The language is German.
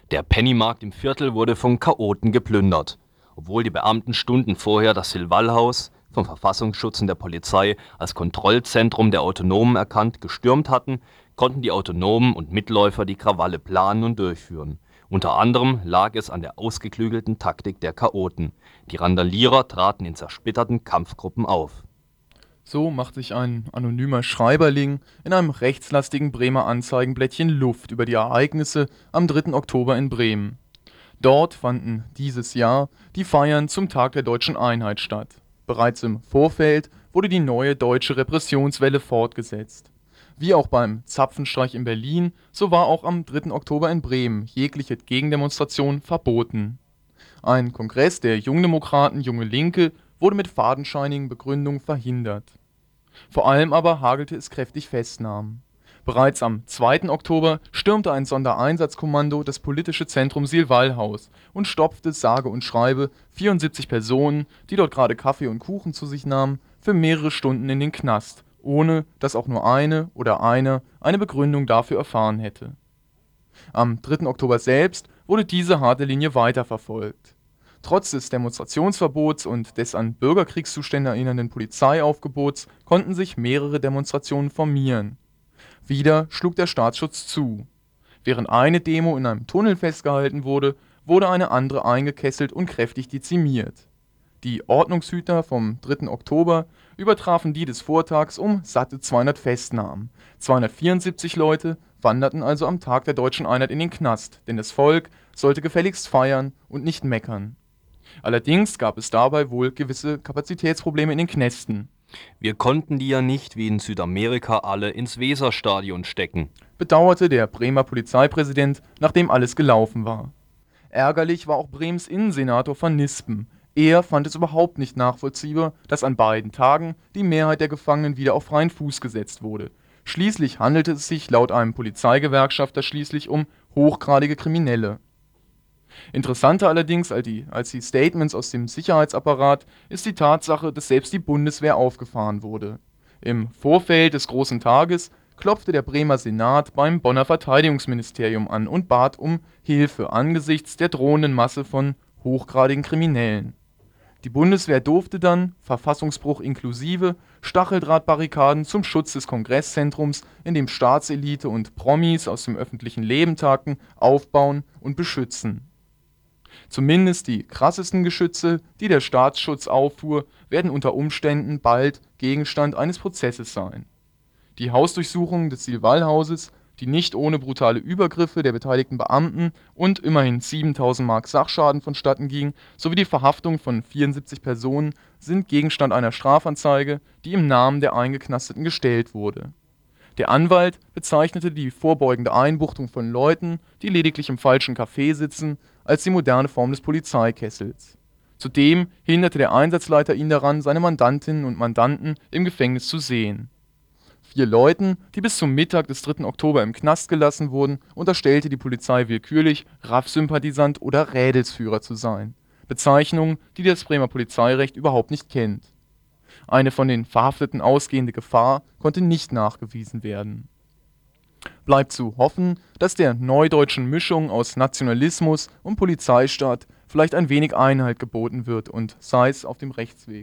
Der Pennymarkt im Viertel wurde von Chaoten geplündert. Obwohl die Beamten Stunden vorher das Silvallhaus vom Verfassungsschutz und der Polizei als Kontrollzentrum der Autonomen erkannt gestürmt hatten, konnten die Autonomen und Mitläufer die Krawalle planen und durchführen. Unter anderem lag es an der ausgeklügelten Taktik der Chaoten. Die Randalierer traten in zersplitterten Kampfgruppen auf. So macht sich ein anonymer Schreiberling in einem rechtslastigen Bremer Anzeigenblättchen Luft über die Ereignisse am 3. Oktober in Bremen. Dort fanden dieses Jahr die Feiern zum Tag der deutschen Einheit statt. Bereits im Vorfeld wurde die neue deutsche Repressionswelle fortgesetzt. Wie auch beim Zapfenstreich in Berlin, so war auch am 3. Oktober in Bremen jegliche Gegendemonstration verboten. Ein Kongress der Jungdemokraten Junge Linke wurde mit fadenscheinigen Begründungen verhindert. Vor allem aber hagelte es kräftig Festnahmen. Bereits am 2. Oktober stürmte ein Sondereinsatzkommando das politische Zentrum Silvallhaus und stopfte sage und schreibe 74 Personen, die dort gerade Kaffee und Kuchen zu sich nahmen, für mehrere Stunden in den Knast, ohne dass auch nur eine oder einer eine Begründung dafür erfahren hätte. Am 3. Oktober selbst wurde diese harte Linie weiterverfolgt. Trotz des Demonstrationsverbots und des an Bürgerkriegszustände erinnernden Polizeiaufgebots konnten sich mehrere Demonstrationen formieren. Wieder schlug der Staatsschutz zu. Während eine Demo in einem Tunnel festgehalten wurde, wurde eine andere eingekesselt und kräftig dezimiert. Die Ordnungshüter vom 3. Oktober übertrafen die des Vortags um satte 200 Festnahmen. 274 Leute wanderten also am Tag der deutschen Einheit in den Knast, denn das Volk sollte gefälligst feiern und nicht meckern. Allerdings gab es dabei wohl gewisse Kapazitätsprobleme in den Knästen, Wir konnten die ja nicht wie in Südamerika alle ins Weserstadion stecken. bedauerte der Bremer Polizeipräsident, nachdem alles gelaufen war. Ärgerlich war auch Bremens Innensenator van Nispen. Er fand es überhaupt nicht nachvollziehbar, dass an beiden Tagen die Mehrheit der Gefangenen wieder auf freien Fuß gesetzt wurde. Schließlich handelte es sich laut einem Polizeigewerkschafter schließlich um hochgradige Kriminelle. Interessanter allerdings als die Statements aus dem Sicherheitsapparat ist die Tatsache, dass selbst die Bundeswehr aufgefahren wurde. Im Vorfeld des großen Tages klopfte der Bremer Senat beim Bonner Verteidigungsministerium an und bat um Hilfe angesichts der drohenden Masse von hochgradigen Kriminellen. Die Bundeswehr durfte dann, Verfassungsbruch inklusive, Stacheldrahtbarrikaden zum Schutz des Kongresszentrums, in dem Staatselite und Promis aus dem öffentlichen Leben tagten, aufbauen und beschützen. Zumindest die krassesten Geschütze, die der Staatsschutz auffuhr, werden unter Umständen bald Gegenstand eines Prozesses sein. Die Hausdurchsuchung des Silvallhauses, die nicht ohne brutale Übergriffe der beteiligten Beamten und immerhin 7.000 Mark Sachschaden vonstatten ging, sowie die Verhaftung von 74 Personen sind Gegenstand einer Strafanzeige, die im Namen der Eingeknasteten gestellt wurde. Der Anwalt bezeichnete die vorbeugende Einbuchtung von Leuten, die lediglich im falschen Café sitzen, als die moderne Form des Polizeikessels. Zudem hinderte der Einsatzleiter ihn daran, seine Mandantinnen und Mandanten im Gefängnis zu sehen. 4 Leuten, die bis zum Mittag des 3. Oktober im Knast gelassen wurden, unterstellte die Polizei willkürlich, RAF-Sympathisant oder Rädelsführer zu sein. Bezeichnungen, die das Bremer Polizeirecht überhaupt nicht kennt. Eine von den Verhafteten ausgehende Gefahr konnte nicht nachgewiesen werden. Bleibt zu hoffen, dass der neudeutschen Mischung aus Nationalismus und Polizeistaat vielleicht ein wenig Einhalt geboten wird und sei es auf dem Rechtsweg.